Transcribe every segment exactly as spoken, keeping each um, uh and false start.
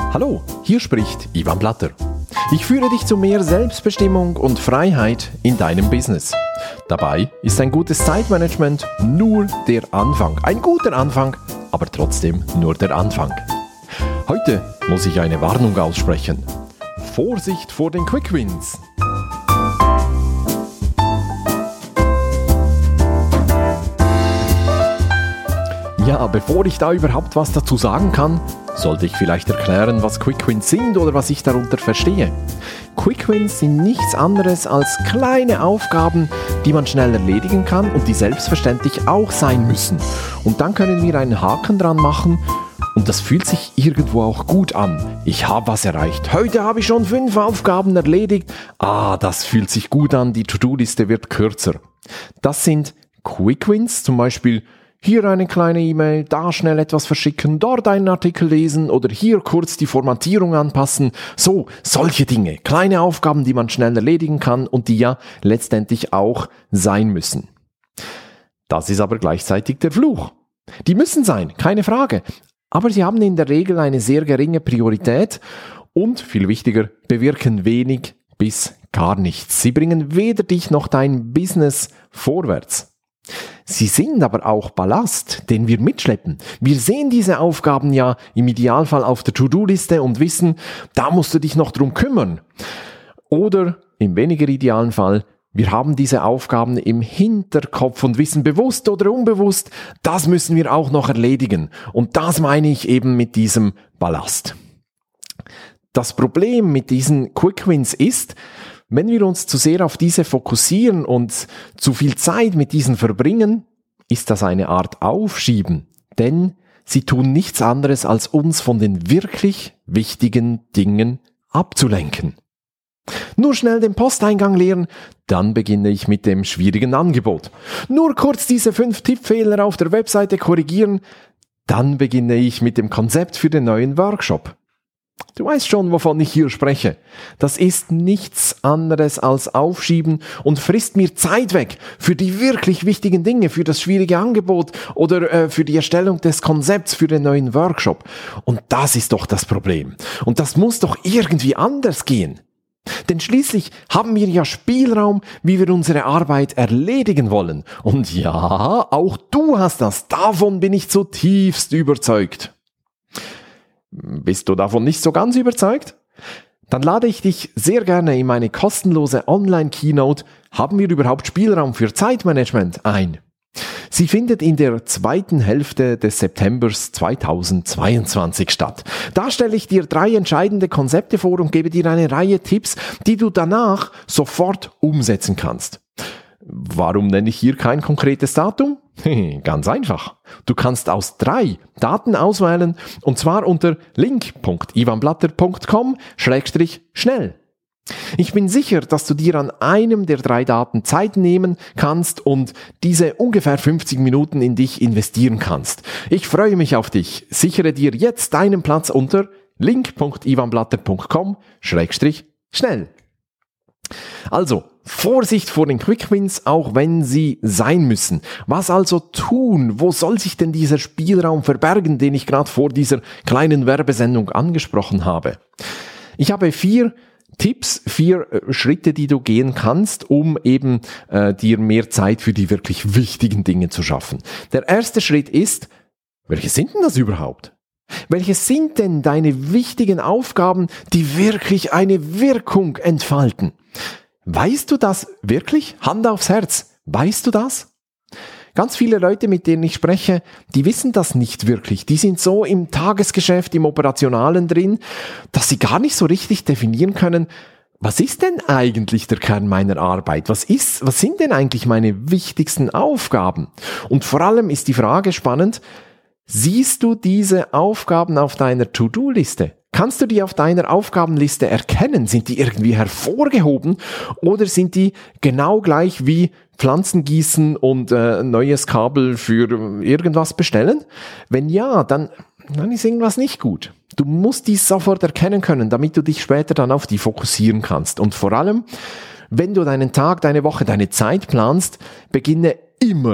Hallo, hier spricht Ivan Blatter. Ich führe dich zu mehr Selbstbestimmung und Freiheit in deinem Business. Dabei ist ein gutes Zeitmanagement nur der Anfang. Ein guter Anfang, aber trotzdem nur der Anfang. Heute muss ich eine Warnung aussprechen. Vorsicht vor den Quick Wins! Ja, bevor ich da überhaupt was dazu sagen kann, sollte ich vielleicht erklären, was Quick Wins sind oder was ich darunter verstehe. Quick Wins sind nichts anderes als kleine Aufgaben, die man schnell erledigen kann und die selbstverständlich auch sein müssen. Und dann können wir einen Haken dran machen und das fühlt sich irgendwo auch gut an. Ich habe was erreicht. Heute habe ich schon fünf Aufgaben erledigt. Ah, das fühlt sich gut an, die To-Do-Liste wird kürzer. Das sind Quick Wins, zum Beispiel hier eine kleine E-Mail, da schnell etwas verschicken, dort einen Artikel lesen oder hier kurz die Formatierung anpassen. So, solche Dinge, kleine Aufgaben, die man schnell erledigen kann und die ja letztendlich auch sein müssen. Das ist aber gleichzeitig der Fluch. Die müssen sein, keine Frage. Aber sie haben in der Regel eine sehr geringe Priorität und, viel wichtiger, bewirken wenig bis gar nichts. Sie bringen weder dich noch dein Business vorwärts. Sie sind aber auch Ballast, den wir mitschleppen. Wir sehen diese Aufgaben ja im Idealfall auf der To-Do-Liste und wissen, da musst du dich noch drum kümmern. Oder im weniger idealen Fall, wir haben diese Aufgaben im Hinterkopf und wissen bewusst oder unbewusst, das müssen wir auch noch erledigen. Und das meine ich eben mit diesem Ballast. Das Problem mit diesen Quick Wins ist, wenn wir uns zu sehr auf diese fokussieren und zu viel Zeit mit diesen verbringen, ist das eine Art Aufschieben, denn sie tun nichts anderes, als uns von den wirklich wichtigen Dingen abzulenken. Nur schnell den Posteingang leeren, dann beginne ich mit dem schwierigen Angebot. Nur kurz diese fünf Tippfehler auf der Webseite korrigieren, dann beginne ich mit dem Konzept für den neuen Workshop. Du weißt schon, wovon ich hier spreche. Das ist nichts anderes als Aufschieben und frisst mir Zeit weg für die wirklich wichtigen Dinge, für das schwierige Angebot oder äh, für die Erstellung des Konzepts für den neuen Workshop. Und das ist doch das Problem. Und das muss doch irgendwie anders gehen. Denn schließlich haben wir ja Spielraum, wie wir unsere Arbeit erledigen wollen. Und ja, auch du hast das. Davon bin ich zutiefst überzeugt. Bist du davon nicht so ganz überzeugt? Dann lade ich dich sehr gerne in meine kostenlose Online-Keynote "Haben wir überhaupt Spielraum für Zeitmanagement?" ein. Sie findet in der zweiten Hälfte des Septembers zweitausendzweiundzwanzig statt. Da stelle ich dir drei entscheidende Konzepte vor und gebe dir eine Reihe Tipps, die du danach sofort umsetzen kannst. Warum nenne ich hier kein konkretes Datum? Ganz einfach. Du kannst aus drei Daten auswählen und zwar unter link punkt ivanblatter punkt com schrägstrich schnell. Ich bin sicher, dass du dir an einem der drei Daten Zeit nehmen kannst und diese ungefähr fünfzig Minuten in dich investieren kannst. Ich freue mich auf dich. Sichere dir jetzt deinen Platz unter link punkt ivanblatter punkt com schrägstrich schnell. Also, Vorsicht vor den Quick Wins, auch wenn sie sein müssen. Was also tun? Wo soll sich denn dieser Spielraum verbergen, den ich gerade vor dieser kleinen Werbesendung angesprochen habe? Ich habe vier Tipps, vier äh, Schritte, die du gehen kannst, um eben äh, dir mehr Zeit für die wirklich wichtigen Dinge zu schaffen. Der erste Schritt ist, welche sind denn das überhaupt? Welche sind denn deine wichtigen Aufgaben, die wirklich eine Wirkung entfalten? Weißt du das wirklich? Hand aufs Herz. Weißt du das? Ganz viele Leute, mit denen ich spreche, die wissen das nicht wirklich. Die sind so im Tagesgeschäft, im Operationalen drin, dass sie gar nicht so richtig definieren können, was ist denn eigentlich der Kern meiner Arbeit? Was ist, was sind denn eigentlich meine wichtigsten Aufgaben? Und vor allem ist die Frage spannend, siehst du diese Aufgaben auf deiner To-Do-Liste? Kannst du die auf deiner Aufgabenliste erkennen? Sind die irgendwie hervorgehoben oder sind die genau gleich wie Pflanzen gießen und äh, neues Kabel für irgendwas bestellen? Wenn ja, dann, dann ist irgendwas nicht gut. Du musst dies sofort erkennen können, damit du dich später dann auf die fokussieren kannst. Und vor allem, wenn du deinen Tag, deine Woche, deine Zeit planst, beginne immer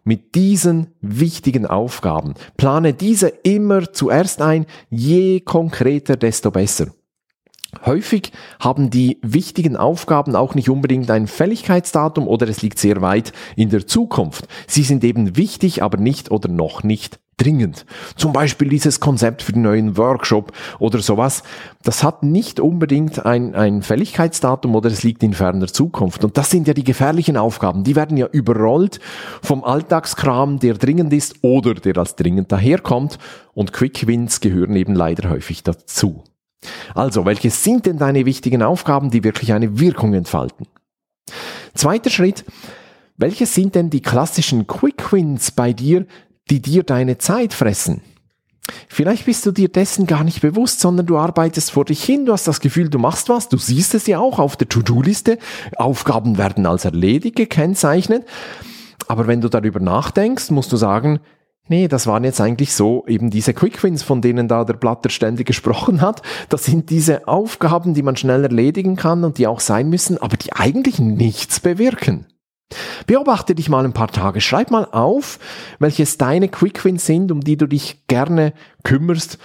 mit diesen wichtigen Aufgaben. Plane diese immer zuerst ein, je konkreter, desto besser. Häufig haben die wichtigen Aufgaben auch nicht unbedingt ein Fälligkeitsdatum oder es liegt sehr weit in der Zukunft. Sie sind eben wichtig, aber nicht oder noch nicht dringend. Zum Beispiel dieses Konzept für den neuen Workshop oder sowas. Das hat nicht unbedingt ein, ein Fälligkeitsdatum oder es liegt in ferner Zukunft. Und das sind ja die gefährlichen Aufgaben. Die werden ja überrollt vom Alltagskram, der dringend ist oder der als dringend daherkommt. Und Quick Wins gehören eben leider häufig dazu. Also, welche sind denn deine wichtigen Aufgaben, die wirklich eine Wirkung entfalten? Zweiter Schritt, welche sind denn die klassischen Quick Wins bei dir, die dir deine Zeit fressen? Vielleicht bist du dir dessen gar nicht bewusst, sondern du arbeitest vor dich hin, du hast das Gefühl, du machst was, du siehst es ja auch auf der To-Do-Liste, Aufgaben werden als erledigt gekennzeichnet, aber wenn du darüber nachdenkst, musst du sagen, nee, das waren jetzt eigentlich so eben diese Quick Wins, von denen da der Blatter ständig gesprochen hat. Das sind diese Aufgaben, die man schnell erledigen kann und die auch sein müssen, aber die eigentlich nichts bewirken. Beobachte dich mal ein paar Tage, schreib mal auf, welches deine Quick Wins sind, um die du dich gerne kümmerst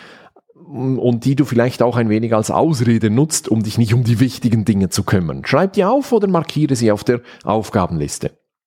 und die du vielleicht auch ein wenig als Ausrede nutzt, um dich nicht um die wichtigen Dinge zu kümmern. Schreib die auf oder markiere sie auf der Aufgabenliste.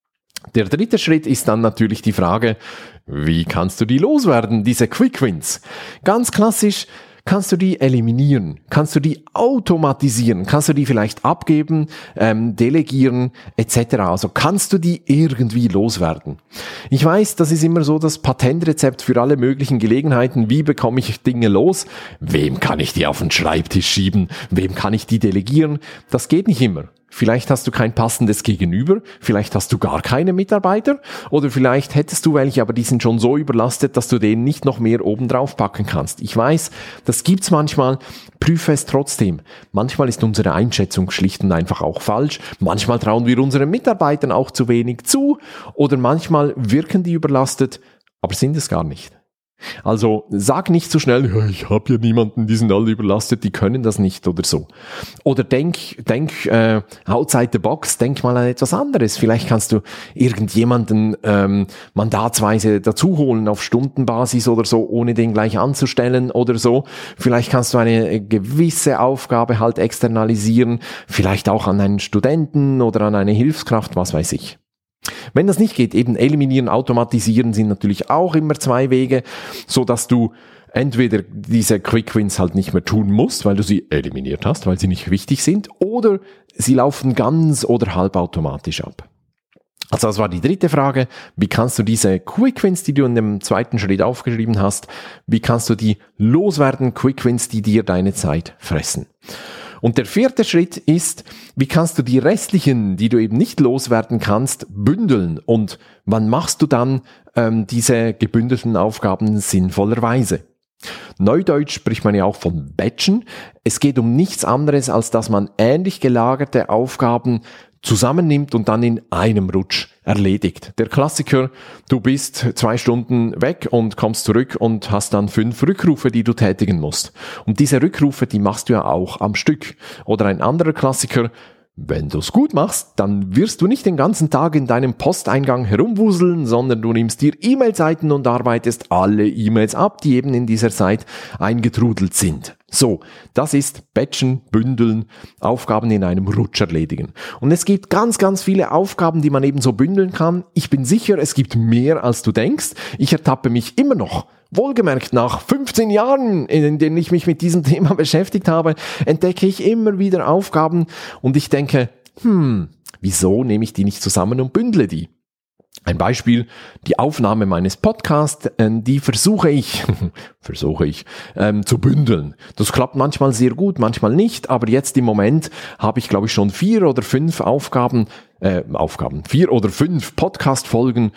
Der dritte Schritt ist dann natürlich die Frage, wie kannst du die loswerden, diese Quick Wins? Ganz klassisch, kannst du die eliminieren, kannst du die automatisieren, kannst du die vielleicht abgeben, ähm, delegieren et cetera. Also kannst du die irgendwie loswerden. Ich weiß, das ist immer so das Patentrezept für alle möglichen Gelegenheiten. Wie bekomme ich Dinge los? Wem kann ich die auf den Schreibtisch schieben? Wem kann ich die delegieren? Das geht nicht immer. Vielleicht hast du kein passendes Gegenüber, vielleicht hast du gar keine Mitarbeiter oder vielleicht hättest du welche, aber die sind schon so überlastet, dass du denen nicht noch mehr oben drauf packen kannst. Ich weiß, das gibt's manchmal, prüfe es trotzdem. Manchmal ist unsere Einschätzung schlicht und einfach auch falsch, manchmal trauen wir unseren Mitarbeitern auch zu wenig zu oder manchmal wirken die überlastet, aber sind es gar nicht. Also sag nicht so schnell, ja, ich habe ja niemanden, die sind alle überlastet, die können das nicht oder so. Oder denk, denk äh, outside the box, denk mal an etwas anderes. Vielleicht kannst du irgendjemanden ähm, mandatsweise dazuholen auf Stundenbasis oder so, ohne den gleich anzustellen oder so. Vielleicht kannst du eine gewisse Aufgabe halt externalisieren, vielleicht auch an einen Studenten oder an eine Hilfskraft, was weiß ich. Wenn das nicht geht, eben eliminieren, automatisieren sind natürlich auch immer zwei Wege, so dass du entweder diese Quick Wins halt nicht mehr tun musst, weil du sie eliminiert hast, weil sie nicht wichtig sind, oder sie laufen ganz oder halbautomatisch ab. Also das war die dritte Frage. Wie kannst du diese Quick Wins, die du in dem zweiten Schritt aufgeschrieben hast, wie kannst du die loswerden, Quick Wins, die dir deine Zeit fressen? Und der vierte Schritt ist, wie kannst du die restlichen, die du eben nicht loswerden kannst, bündeln und wann machst du dann ähm, diese gebündelten Aufgaben sinnvollerweise? Neudeutsch spricht man ja auch von Batchen. Es geht um nichts anderes, als dass man ähnlich gelagerte Aufgaben zusammennimmt und dann in einem Rutsch erledigt. Der Klassiker, du bist zwei Stunden weg und kommst zurück und hast dann fünf Rückrufe, die du tätigen musst. Und diese Rückrufe, die machst du ja auch am Stück. Oder ein anderer Klassiker, wenn du es gut machst, dann wirst du nicht den ganzen Tag in deinem Posteingang herumwuseln, sondern du nimmst dir E-Mail-Seiten und arbeitest alle E-Mails ab, die eben in dieser Zeit eingetrudelt sind. So, das ist Batchen, Bündeln, Aufgaben in einem Rutsch erledigen. Und es gibt ganz, ganz viele Aufgaben, die man eben so bündeln kann. Ich bin sicher, es gibt mehr, als du denkst. Ich ertappe mich immer noch. Wohlgemerkt, nach fünfzehn Jahren, in denen ich mich mit diesem Thema beschäftigt habe, entdecke ich immer wieder Aufgaben und ich denke, hm, wieso nehme ich die nicht zusammen und bündle die? Ein Beispiel, die Aufnahme meines Podcasts, die versuche ich, versuche ich, ähm, zu bündeln. Das klappt manchmal sehr gut, manchmal nicht, aber jetzt im Moment habe ich, glaube ich, schon vier oder fünf Aufgaben, äh, Aufgaben, vier oder fünf Podcast-Folgen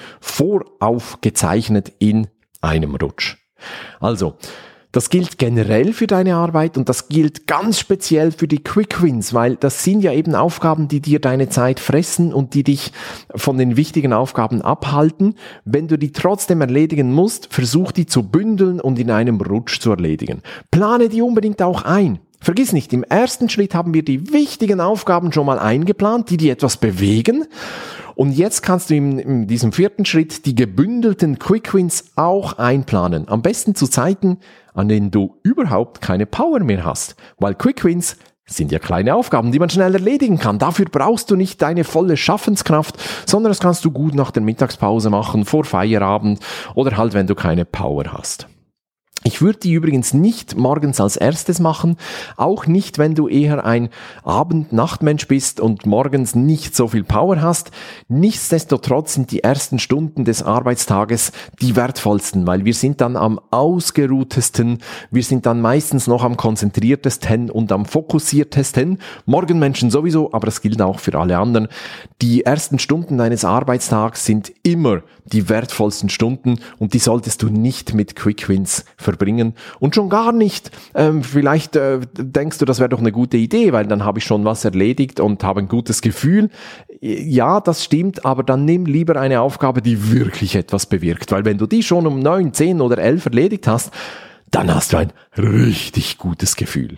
voraufgezeichnet in einem Rutsch. Also, das gilt generell für deine Arbeit und das gilt ganz speziell für die Quick Wins, weil das sind ja eben Aufgaben, die dir deine Zeit fressen und die dich von den wichtigen Aufgaben abhalten. Wenn du die trotzdem erledigen musst, versuch die zu bündeln und in einem Rutsch zu erledigen. Plane die unbedingt auch ein. Vergiss nicht, im ersten Schritt haben wir die wichtigen Aufgaben schon mal eingeplant, die dir etwas bewegen. Und jetzt kannst du in, in diesem vierten Schritt die gebündelten Quick Wins auch einplanen. Am besten zu Zeiten, an denen du überhaupt keine Power mehr hast. Weil Quick Wins sind ja kleine Aufgaben, die man schnell erledigen kann. Dafür brauchst du nicht deine volle Schaffenskraft, sondern das kannst du gut nach der Mittagspause machen, vor Feierabend oder halt, wenn du keine Power hast. Ich würde die übrigens nicht morgens als erstes machen, auch nicht, wenn du eher ein Abend-Nachtmensch bist und morgens nicht so viel Power hast. Nichtsdestotrotz sind die ersten Stunden des Arbeitstages die wertvollsten, weil wir sind dann am ausgeruhtesten, wir sind dann meistens noch am konzentriertesten und am fokussiertesten. Morgenmenschen sowieso, aber das gilt auch für alle anderen. Die ersten Stunden deines Arbeitstags sind immer die wertvollsten Stunden und die solltest du nicht mit Quick Wins verbringen und schon gar nicht, ähm, vielleicht äh, denkst du, das wäre doch eine gute Idee, weil dann habe ich schon was erledigt und habe ein gutes Gefühl. Ja, das stimmt, aber dann nimm lieber eine Aufgabe, die wirklich etwas bewirkt, weil wenn du die schon um neun, zehn oder elf erledigt hast, dann hast du ein richtig gutes Gefühl.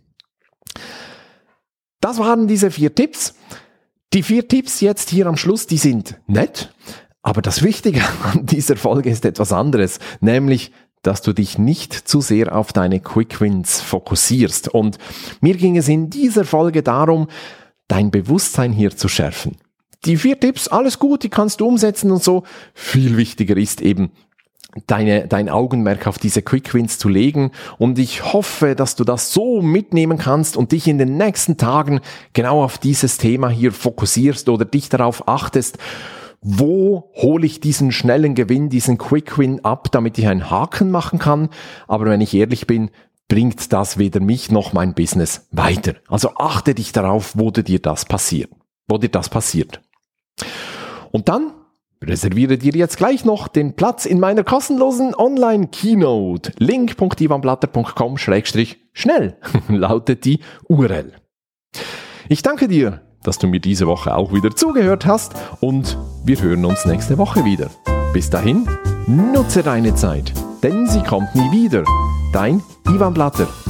Das waren diese vier Tipps. Die vier Tipps jetzt hier am Schluss, die sind nett, aber das Wichtige an dieser Folge ist etwas anderes, nämlich dass du dich nicht zu sehr auf deine Quick Wins fokussierst. Und mir ging es in dieser Folge darum, dein Bewusstsein hier zu schärfen. Die vier Tipps, alles gut, die kannst du umsetzen und so. Viel wichtiger ist eben, deine, dein Augenmerk auf diese Quick Wins zu legen. Und ich hoffe, dass du das so mitnehmen kannst und dich in den nächsten Tagen genau auf dieses Thema hier fokussierst oder dich darauf achtest, wo hole ich diesen schnellen Gewinn, diesen Quick Win ab, damit ich einen Haken machen kann. Aber wenn ich ehrlich bin, bringt das weder mich noch mein Business weiter. Also achte dich darauf, wo dir das passiert. Wo dir das passiert. Und dann reserviere dir jetzt gleich noch den Platz in meiner kostenlosen Online-Keynote. link punkt ivanblatter punkt com schrägstrich schnell lautet die U R L. Ich danke dir, dass du mir diese Woche auch wieder zugehört hast und wir hören uns nächste Woche wieder. Bis dahin, nutze deine Zeit, denn sie kommt nie wieder. Dein Ivan Blatter.